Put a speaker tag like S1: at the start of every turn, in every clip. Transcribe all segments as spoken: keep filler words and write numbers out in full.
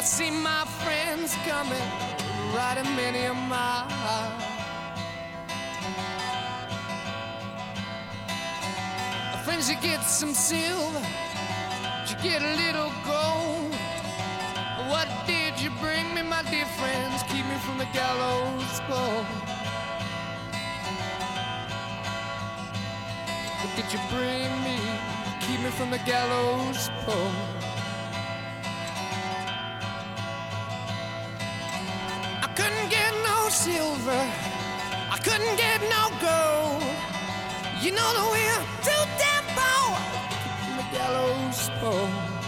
S1: see my friends coming, riding many a mile. Friends, you get some silver, you get a little gold. What did you bring me, my dear friends? Keep me from the gallows pole. What did you bring me? Keep me from the gallows pole. I couldn't get no silver, I couldn't get no gold. You know that we're too damn poor. Keep from the gallows pole.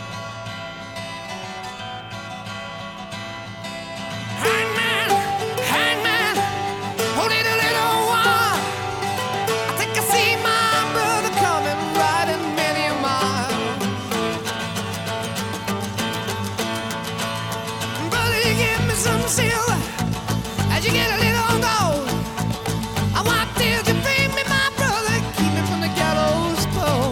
S1: Hangman, hangman, hold it a little while. I think I see my brother coming, riding many a mile. Brother, you give me some silver as you get a little gold. I want till you bring me my brother, keep me from the gallows pole.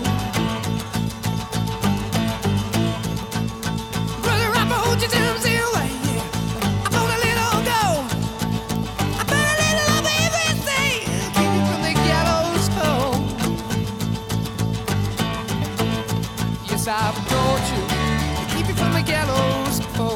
S1: Brother, I hold you some silver. I've told you to keep you from the gallows pole.